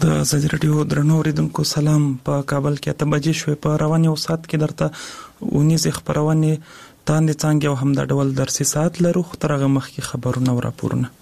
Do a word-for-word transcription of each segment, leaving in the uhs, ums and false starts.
د ازادي رادیو درنو اوریدونکو سلام. په کابل کې اته بجې شوې. په رواني او سات کې درته ونیزې خبرونه تاندې څنګه او هم د ډول درسي ساعت لرو. خو ترغه مخکې خبرونه او راپورونه.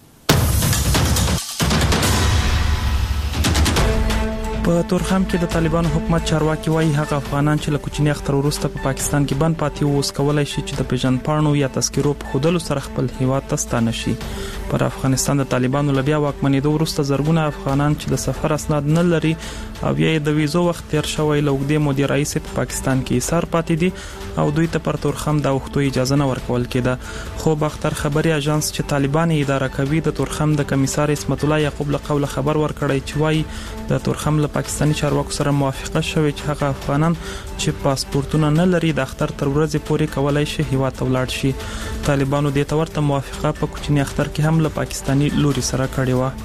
په تورخم کې د طالبانو حکومت چارواکي وایي هغه افغانان چې له کوچني اختر وروسته په پاکستان کې بند پاتې وو اوس کولای شي چې د پیژن پاڼو یا تذکرو په خودلو سره خپل هیواد ته ستانه شي. پر افغانستان د طالبانو لبیا واکمنېدو وروسته زرګونه افغانان چې د سفر اسناد نه لري او یې د ویزو وخت تیر شوی لوګدې مودې رئیس په پاکستان کې ایثار پاتې دي او دوی ته پر تورخم د وختو اجازه نه ورکول کېده. خو باختر خبري اژانس چې طالبان اداره کوي د تورخم د کمیسار اسمت الله یعقوب له قوله خبر ورکړی چې وایي د تورخم له پاکستاني چارواکو سره موافقه شوې چې هغه افغانان چې پاسپورتونه نه لري د اختر تر ورځې پورې کولای شي هیواد ته ولاړ شي. طالبانو د تورته موافقه په کوچني اختر کې هم له پاکستاني لوري سره کړې و.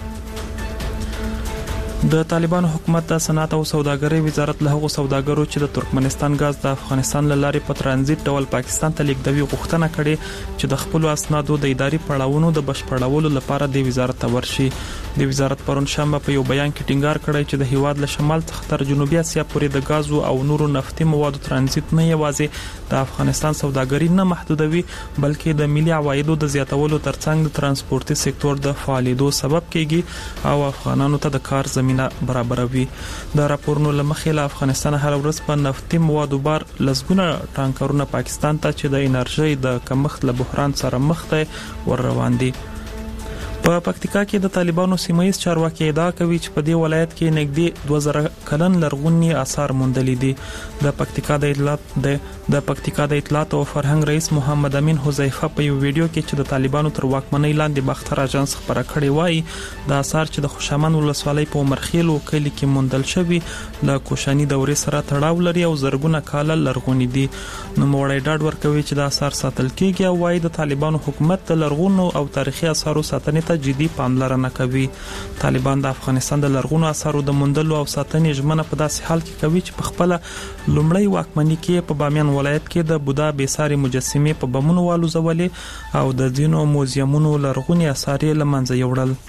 د طالبانو حکومت د صنعت او سوداګرۍ وزارت له هغو سوداګرو چې د ترکمنستان غاز د افغانستان له لارې په ترانزیت ډول پاکستان ته لیږدوي غوښتنه کړې چې د خپل اسنادو د اداري پړاوونو د بشپړولو لپاره د وزارت ته ورشي. د وزارت پرون شنبه په یو بیان کې ټینګار کړی چې د هیواد له شمال څخه تر جنوبي اسیا پورې د غاز او نورو نفتي موادو ترانزیت نه یوازې د افغانستان سوداګري نه محدودوي بلکې د ملي عوایدو د زیاتولو ترڅنګ د ترانسپورتي سکتور د فعالیدو سبب کیږي او افغانانو ته د کار زمينه برابروي. د راپورونو لمخې له افغانستان هر ورځ په نفتي موادو بار لزګونه ټانکرونه پاکستان ته چې د انرژي د کمښت له بحران سره مخ ته ور روان دي. په پکتیکا کې د طالبانو سیمایي چارواکي ادعا کوي چې په دې ولایت کې نږدې دوه زره کلن لرغوني آثار موندلي دي. د پکتیکا د اطلاعات د د پکتیکا د اطلاعات او فرهنګ رئیس محمد امین حذیفه په یو ویډیو کې چې د طالبانو تر واکمنۍ لاندې باختر اژانس خبره کړې وایي د آثار چې د خوشامند ولسوالۍ په عمرخیل کلی کې موندل شوی له کوشاني دورې سره تړاو لري او زرګونه کاله لرغوني دي. نو موړی ډاډ ورکوي چې د آثار ساتل کیږي او وایي د طالبانو حکومت د لرغونو او تاریخي آثارو ساتنې ته جدي پاملرنه کوي. طالبان د افغانستان د لرغونو آثارو د موندلو او ساتنې ژمنه په داسې حال کې کوي چې په خپل لومړی واکمنۍ کې په بامیان ولایت کې د بودا بیساري مجسمه په بمونو والوزولې او د دینو موزیمونو لرغوني آثار یې لمنځه یوړل.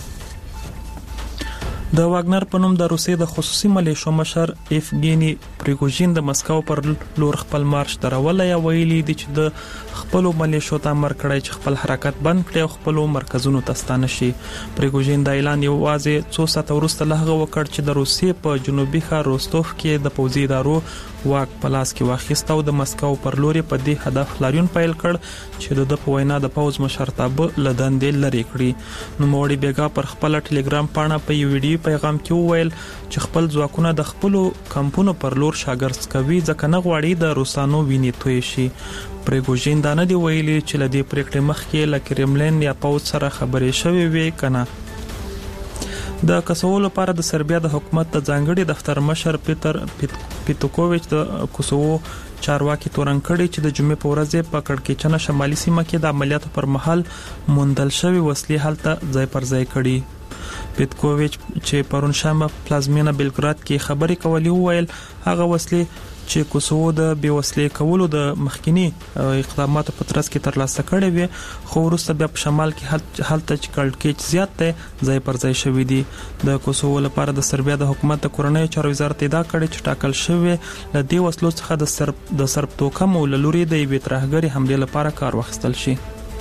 د واګنر په نوم د روسیې د خصوصي ملیشو مشر ایفګینی پریګوژین د مسکو پر لور خپل مارش درولای ویلي دي چې د خپل ملیشو ته امر کړی چې خپل حرکت بند کړي او خپل مرکزونو ته ستانه شي. پریګوژین د اعلان یوازې څو ساعت وروسته له هغه وکړ چې د روسیې په جنوبي ښار روستوف کې د پوځي ادارو واک په لاس کې واخیست او د مسکو پر لور په دې هدف لاریون پیل کړ چې د په وینا د پوز مشرتابه لدندې لري کړی. نو موړي بیګا پر خپل ټلګرام پاڼه په یو ویډیو پیغام کې وویل چې خپل ځواکونه د خپل کمپونو پر لور شاګرد کوي ځکه نه غواړي د روسانو ویني توی شي. پریګوژین دا نه دی ویلي چې لدې پریکړې مخکې له کرملین یا پوز سره خبرې شوې وي کنه. د کوسوو لپاره د سربیا د حکومت د ځانګړي دفتر مشر پیټر پیټوکوویچ د کوسوو چارواکي تورن کړي چې د جمعې په ورځ په کړکېچنه شمالي سیمه کې د عملیاتو پر مهال موندل شوی وسلې حالت ځای پر ځای کړي. پیټکوویچ چې پرون شنبه پلازمینه بلګراد کې خبرې کولې وویل هغه وسلې چې کوسوو د بیوسلې کولو د مخکینی اقداماتو په ترڅ کې ترلاسه کړي وي خو وروسته بیا په شمال کې حالت چې کړکېچ زیات دی ځای پر ځای شوی دی. د کوسوو لپاره د سربیا د حکومت د کورنۍ چارو وزارت ادعا کړې چې ټاکل شوی ل دې وسلو څخه د سرب د سرب توکم او لوري د یوې ترهګری حمله لپاره کار واخیستل شي.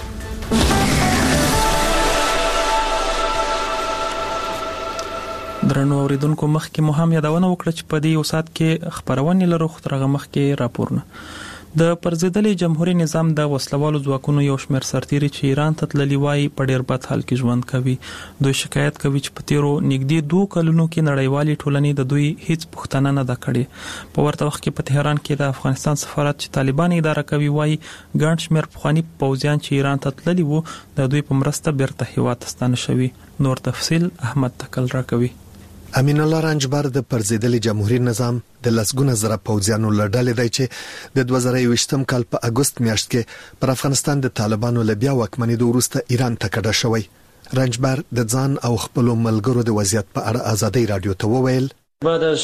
درنو اوریدونکو مخکې مو هم یادونه وکړه چې په دې یو ساعت کې خبرونه لرو خو ترغه مخکې راپورونه. د پرزیدلې جمهوریت نظام د وسلوالو ځواکونو یو شمېر سرتیري چې ایران ته تللی وای په ډېر بد حال کې ژوند کوي. دوی شکایت کوي چې په تیرو نږدې دوه کلونو کې نړیوالې ټولنې د دوی هیڅ پوښتنه نه ده کړې. په ورته وخت کې په تهران کې د افغانستان سفارت چې طالبان اداره کوي وای ګڼ شمېر پخواني پوځیان چې ایران ته تللی وو د دوی په مرسته بیرته هیواد ته ستانه شوي. نور تفصیل احمد تکل را کوي. امین الله رنجبر د پرزیدلي جمهوریت نظام د لسګونه زره پوځیانو لړډلې دی چې د دوه زره یوویشتم کال په اگست میاشت کې پر افغانستان د طالبانو لبیا واکمنېدو وروسته ایران ته کډه شوی. رنجبر د ځان او خپل ملګرو د وضعیت په اړه ازادي رادیو ته وویل بعد از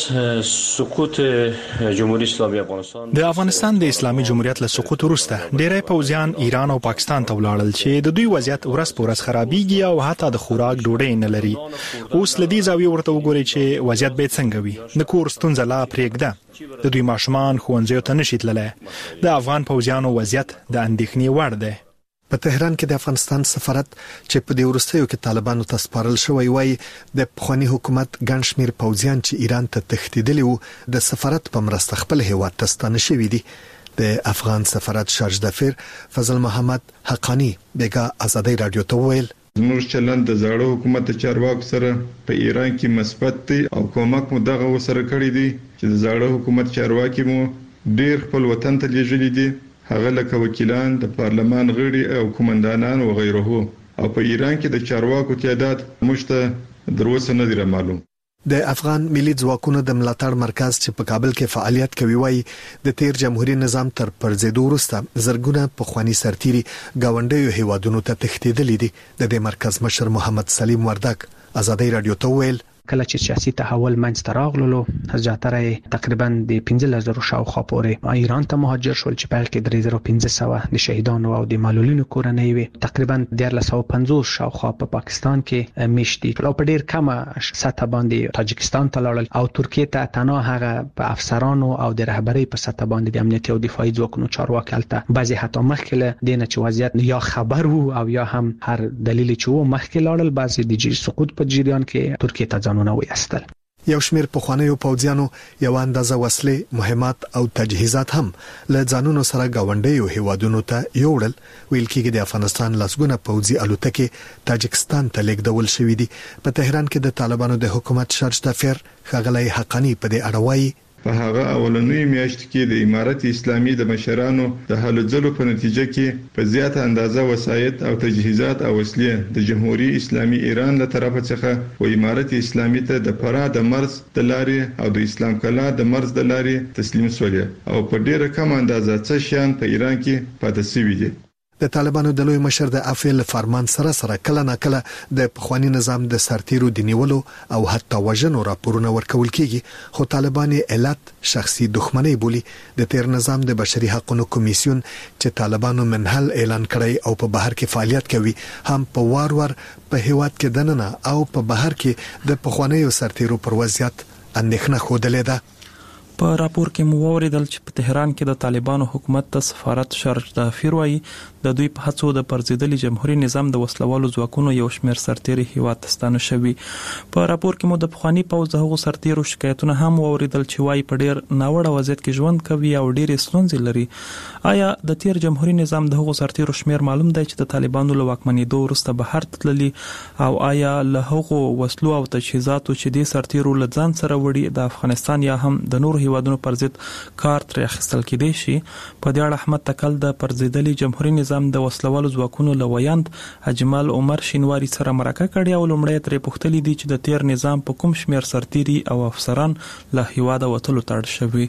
سقوط جمهوریت اسلامی افغانستان د افغانستان د اسلامي جمهوریت له سقوط وروسته ډېری پوځیان ایران او پاکستان ته ولاړل چې د دوی وضعیت ورځ په ورځ خرابېږي او حتی د خوراک ډوډۍ نه لري. اوس لدی زاویه ورته وګورئ چې وضعیت به څنګه وي. د کور ستونزه لا پرېږده، د دوی ماشومان ښوونځیو ته نشي تللی. د افغان پوځیانو وضعیت د اندېښنې وړ دی. په تهران کې د افغانستان سفارت چې په دې وروستیو کې طالبانو ته سپارل شوی وای د پخوانی حکومت ګڼ شمېر پوځیان چې ایران ته تښتېدلي وو د سفارت په مرسته خپل هیواد ته ستانه شوي دي. د افغان سفارت شارج دفیر فضل محمد حقانی بیګا ازادي رادیو ته ویل زموږ چلند د زاړه حکومت چارواکو سره په ایران کې مثبت دی او کومک مو دغه وسره کړی دی چې د زاړه حکومت چارواکي مو ډیر خپل وطن ته لیږلي دي، هغه لکه وکیلان، د پارلمان غړي او کمانډانان او غیره. او په ایران کې د چارواکو تعداد مشته دروسه نه دی معلوم. د افغان ملي ځواکونو د ملاتړ مرکز چې په کابل کې فعالیت کوي وایي د تیر جمهوریت نظام تر پرځېدو وروسته زرګونه پخوانی سرتیري گاونډیو هیوادونو ته تښتېدلي دي. د دې مرکز مشر محمد سلیم وردک ازادي رادیو ته ویل کله چې سیاسي تحول منځته راغلو زیاتره تقریبا د پنځه زره شاوخوا پورې ایران ته مهاجر شول چې په کې درې زره پنځه سوه د شهیدانو او د معلولینو کورنۍ وي. تقریبا دیارلس سوه پنځوس شاوخوا په پاکستان کې میشتي او په ډیر کمه سطح باندې تاجکستان ته لاړل او ترکیه ته تنها هغه په افسرانو او د رهبری په سطح باندې د امنیتي او دفاعي ځواکونو چارواکي هلته بعضي حتی مخکې دینه چې وضعیت یا خبر وو او یا هم هر دلیل چې وو مخکې لاړل. بعضي د جی سقوط په جریان کې ترکیه ته ځانونه وایستل. یو شمیر پخوانیو پوځیانو یو اندازه وسلې، مهمات او تجهیزات هم له ځانونو سره گاونډیو هیوادونو ته یوړل. ویل کېږي د افغانستان لسګونه پوځي الوتکې تاجکستان ته لیږدول شوې دي. په تهران کې د طالبانو د حکومت شارج دفیر ښاغلی حقانی په دې اړه وایي په هغه اولنوي میاشت کې د امارت اسلامي د مشرانو د هلو ځلو په نتیجه کې په زیاته اندازه وسایط او تجهیزات او وسلې د جمهوریت اسلامي ایران له طرفه څخه و امارت اسلامي ته د فرا د مرز د لارې او د اسلام کلا د مرز د لارې تسلیم شولې او په ډیره کم اندازه څه شیان په ایران کې پاتې شوي دي. د طالبانو د لوی مشر د افیل فرمان سره سره کله نه کله د پخوانی نظام د سرتیرو د نیولو او حتی وژنو راپورونه ورکول کیږي، خو طالبان علت شخصي دښمنۍ بولي. د تیر نظام د بشري حقوقو کمیسیون چې طالبانو منحل اعلان کړی او په بهر کې فعالیت کوي هم په وار وار په هیواد کې دننه او په بهر کې د پخوانیو سرتیرو پر وضعیت اندېښنه خوده ده. په راپور کې مو ووریدل چې په تهران کې د طالبانو حکومت ته سفارت شارج دفیر وایي د دوی په هڅو د پرځېدلي جمهوریت نظام د وسلوالو ځواکونو یو شمېر سرتیري هیواد ته ستانه شوي. په راپور کې مو د پخوانی پوځ د هغو سرتیرو شکایتونه هم ووریدل چې وایي په ډیر ناوړه وضعیت کې ژوند کوي او ډېرې ستونزې لري. آیا د تیر جمهوریت نظام د هغو سرتیرو شمېر معلوم دی چې د طالبانو له واکمنېدو وروسته بهر تللي او آیا له هغو وسلو او تجهیزاتو چې د سرتیرو له ځان سره وړي د افغانستان یا هم د نورو هیوادونو پر ضد کار ترې اخیستل کېدای شي؟ په دې اړه احمد تکل د پرځېدلي جمهوریت نظام د وسلوالو ځواکونو له ویاند اجمل عمر شینواری سره مرکه کړې او لومړی ترې پوښتلي دي چې د تیر نظام په کوم شمېر سرتیري او افسران له هیواده وتلو ته اړ شوي.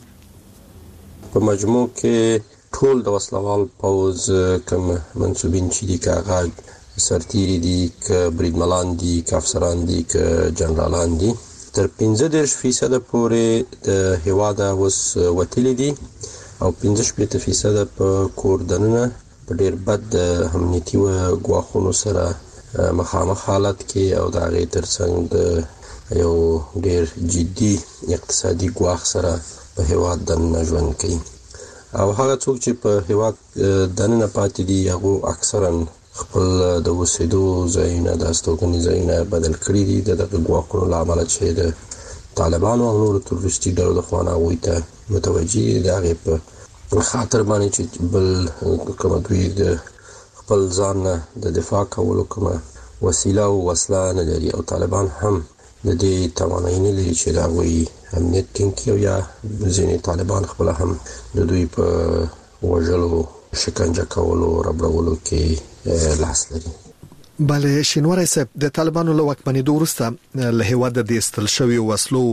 په مجموع کې ټول د وسلوال پوځ کوم منسوبین چې دي که هغه سرتیري دي که بریدملان دي که افسران دي که جنرالان دي تر پنځه دېرش فیصده پورې د هیواده اوس وتلي دي او پنځه شپېته فیصده په کور دننه په ډېر بد د امنیتي ګواښونو سره مخامخ حالت کې او د هغې تر څنګ د یو ډېر جدي اقتصادي ګواښ سره په هیواد دننه ژوند کوي. او هغه څوک چې په هیواد دننه پاتې دي هغو اکثرا خپل د اوسېدو ځایونه د استوګنې ځایونه بدل کړي دي د دغه ګواښونو له امله چې د طالبانو او نورو تروریستي ډلو د خوا نه هغوی ته متوجه دي. د هغې په خاطر باندې چې بل کومه دوی د خپل ځان نه د دفاع کولو کومه وسیله او وسله نه لري او طالبان هم د دې توانایي نه لري چې د هغوی امنیت ټینګ کړي او یا ځینې طالبان خپله هم د دوی په وژلو، شکنجه کولو، ربړولو کې لاس لري. بله شینواری صاحب، د طالبانو له واکمنېدو وروسته له هیواده د ایستل شویو وسلو،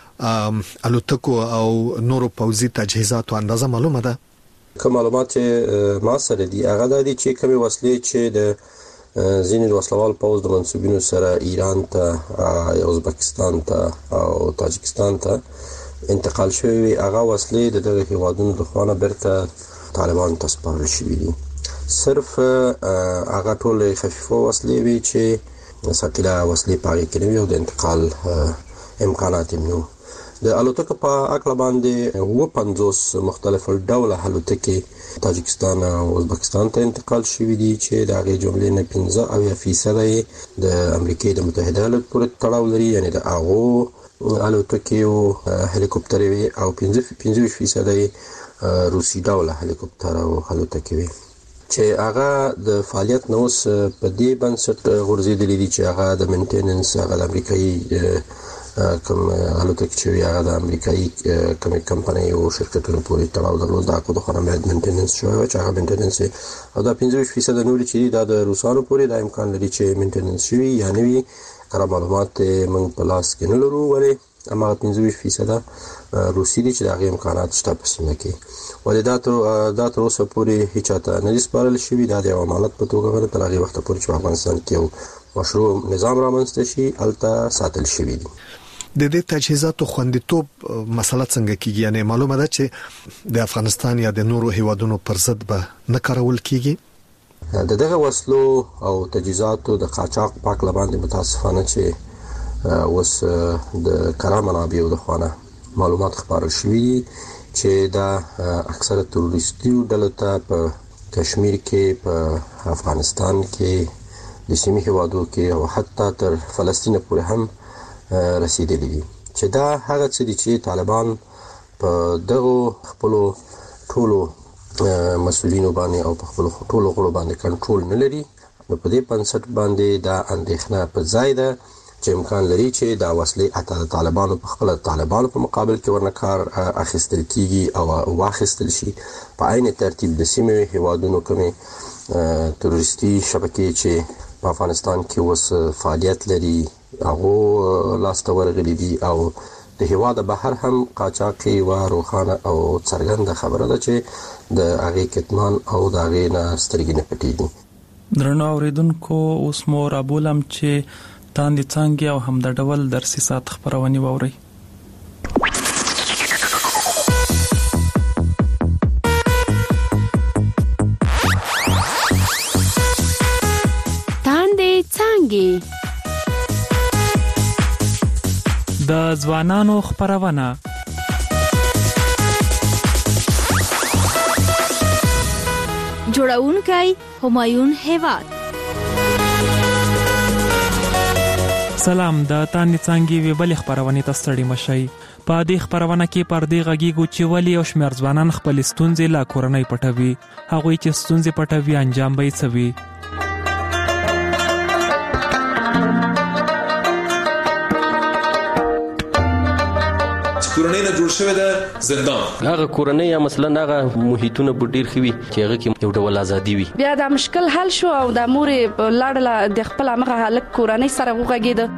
الوتکو او نورو پوځي تجهیزاتو اندازه معلومه ده؟ که معلومات ما سره دي هغه دا دي چې کومې وسلې چې د ځینې وسلوال پوځ د منسوبینو سره ایران ته ازبکستان ته او تاجکستان ته انتقال شوی وي. هغه وسلې د دغه هیوادونو د خوا نه بیرته طالبان ته سپارل شوي دي. صرف هغه ټول خفیفه وسلې وي چې ثقیله وسلې په هغې کې نه وي او د انتقال امکانات یې نه وو. د الوتکو په هکله باندې اووه پنځوس مختلف ډوله الوتکې تاجکستان او ازبکستان ته انتقال شوي دي چې د هغې جملې نه پنځه اویا فیصده یې د امریکې د متحده ایالاتو پورې تړاو لري، یعنې د هغو الوتکې او هلیکوپټرې وي، او پنځه ویشت فیصده یې روسي ډوله هلیکوپټر او الوتکې وي چې هغه د فعالیت نه اوس په دې بنسټ غورځېدلي دي چې هغه د مینټیننس هغه د امریکایي کوم الوتکې چې وي هغه د امریکایي کومې کمپنۍ او شرکتونو پورې تړاو درلود. د هغو د خوا نه باید مینټیننس شوی وي چې هغه مینټیننس او دا پنځه ویشت فیصده نورې چې دي دا د روسانو پورې دا امکان لري چې مینټیننس شوي یا نه وي. کره معلومات موږ په لاس کې نه لرو، ولې هماغه پنځه ویشت فیصده روسي دي چې د هغې امکانات شته په سیمه کې، ولې دا تر اوسه پورې هېچا ته نه دي سپارل شوي. دا د یو امانت په توګه باندې تر هغې وخته پورې چې په افغانستان کې یو مشروع نظام رامنځته شي هلته ساتل شوي دي. د دې تجهیزاتو خوندیتوب مسله څنګه کیږي؟ یعنی معلومه ده چې د افغانستان یا د نورو هیوادونو پر ضد به نه کارول کیږي. د دغه وسلو او تجهیزاتو د قاچاق په هکله باندې متاسفانه چې اوس د کره منابعو د خوا نه معلومات خپارل شوي دي چې دا اکثره تروریستي ډلو ته په کشمیر کې، په افغانستان کې، د سیمې هیوادو کې او حتی تر فلسطین پورې هم رسیدلی دي، چې دا هغه څه دي چې طالبان په دغو خپلو ټولو مسؤلینو باندې او په خپلو ټولو غړو باندې کنټرول نه لري. نو په دې بنسټ باندې دا اندېښنه په ځای ده چې امکان لري چې دا وسلې حتی د طالبانو په خپله طالبانو په مقابل کې ورنه کار اخیستل کیږي او واخیستل شي. په عین ترتیب د سیمې هیوادونو کومې تروریستي شبکې چې په افغانستان کې اوس فعالیت لري هغو لاسته ورغلي دي او د هیواده بهر هم قاچاق یوه روښانه او څرګنده خبره ده چې د هغې کتمان او د هغې نه سترګې نه پټېږي. درنو اورېدونکو، اوس مو رابولم چې تاندې څانګې او همدا ډول درسي ساعت خپرونې واورئ. تاندې څانګې د ځوانانو خپرونه. جوړونکی همایون هیواد. سلام، د تاندې څانګې وی بلې خپرونې ته ستړي مشئ. په دې خپرونه کې پر دې غږیږو چې ولې یو شمېر ځوانان خپلې ستونزې له کورنۍ پټوي. هغوی چې ستونزې پټوي انجام به یې څه وي؟ کورنۍ نه جوړ شوی د زندان هغه کورنۍ یا مثلا هغه محیطونه به ډېر ښه وي چې هغه کې یو ډول ازادي وي. بیا دا مشکل حل شو او د مورې لاړله د خپل هغه هلک کورنۍ سره وغږېده.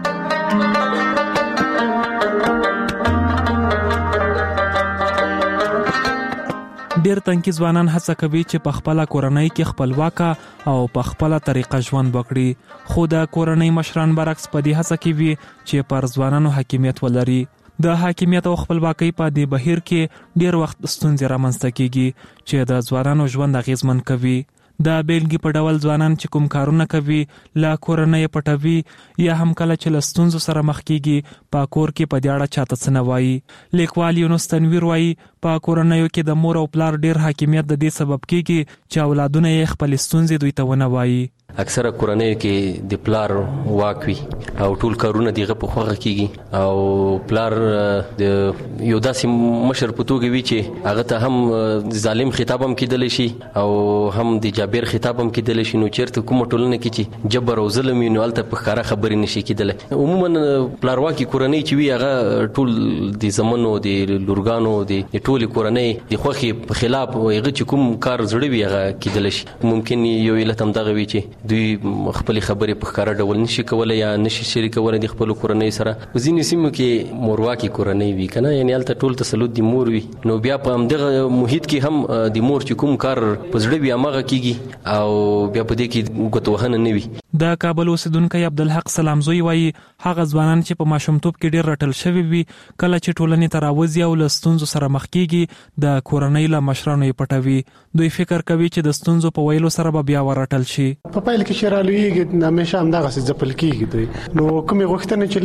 ډېر تنکي ځوانان هڅه کوي چې په خپله کورنۍ کې خپلواکه او په خپله طریقه ژوند وکړي، خو د کورنۍ مشران برعکس په دې هڅه کې وي چې پر ځوانانو حاکمیت ولري. د حاکمیت او خپلواکۍ په دې بهیر کې ډېر وخت ستونزې رامنځته کیږي چې د ځوانانو ژوند اغېزمن کوي. د بیلګې په ډول ځوانان چې کوم کارونه کوي له کورنۍ پټوي یا هم کله چې له ستونزو سره مخ کیږي په کور کې په دې اړه چاته څه نه وایي. لیکوال یونس تنویر وایي په کورنیو کې د مور او پلار ډېر حاکمیت د دې سبب کیږي چې اولادونه یې خپلې ستونزې دوی ته ونه وایي. اکثره کورنۍ کې د پلار واک وي او ټول کارونه دغه په خوغه کیږي او پلار د یو داسې مشر په توګه وي چې هغه ته هم ظالم خطاب هم کېدلی شي او هم د جابر خطاب هم کېدلی شي. نو چېرته کومه ټولنه کې چې جبر او ظلم وي نو هلته په ښکاره خبرې نشي کېدلی. عموما پلارواکي کورنۍ چې وي هغه ټول د زمنو د لورګانو د ټولې کورنۍ د خوښې په خلاف هغه چې کوم کار زړه وي هغه کېدلی شي. ممکن یو علت هم دغه وي چې دوی خپل خبرې په ښکاره ډول نشي کولای یا نشي شریکولی د خپل کورنۍ سره. ځینې سیمو کې مورواکي کورنۍ وي کنه، یعنی هلته ټول تسلط د مور وي، نو بیا په همدغه محیط کې هم د مور چې کوم کار په زړه وي هماغه کیږي او بیا په دې کې ګوتوهنه نه وي. د کابل اوسیدونکو عبدالحق سلامزوی وایي هغه ځوانان چې په ماشومتوب کې ډیر رټل شوی وي کله چې ټولنې ته راوځي او له ستونزو سره مخ کیږي د کورنۍ له مشرانو یې پټوي دوی فکر کوي چې د ستونزو په ویلو سره به بیا ورټل شي په پایله کې شرالویږي همیشه همدغه څه ځپل کیږي نو کومې غوښتنې چې